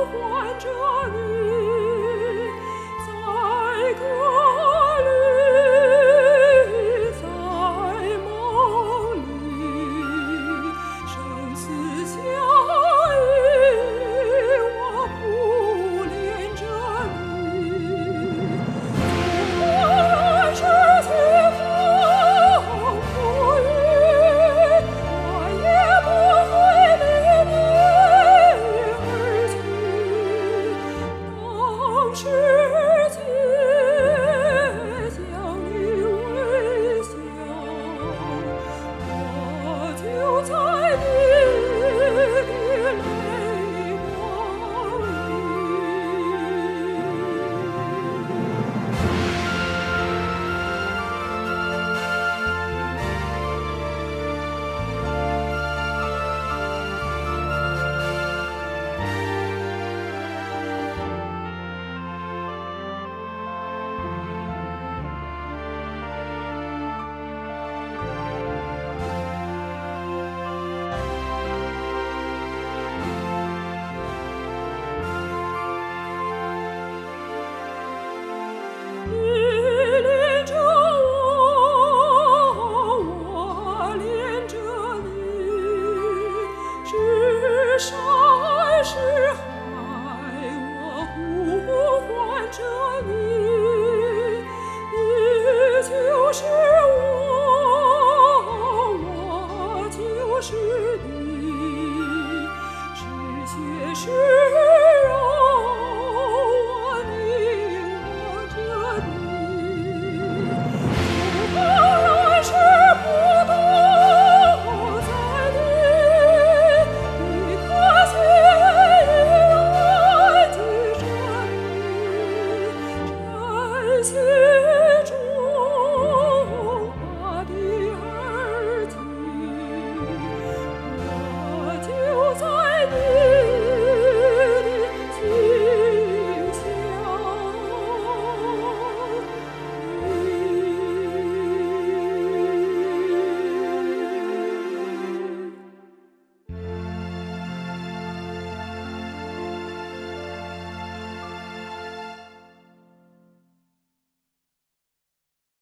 唤着你，在歌里，在梦里，生死相依，我不恋着你。纵然是清风浮雨，我也不会离你而去。当世界向你微笑，我就在你的泪光你恋着我，我恋着你，是山是海，我呼唤着你，你就是我，我就是你，是血是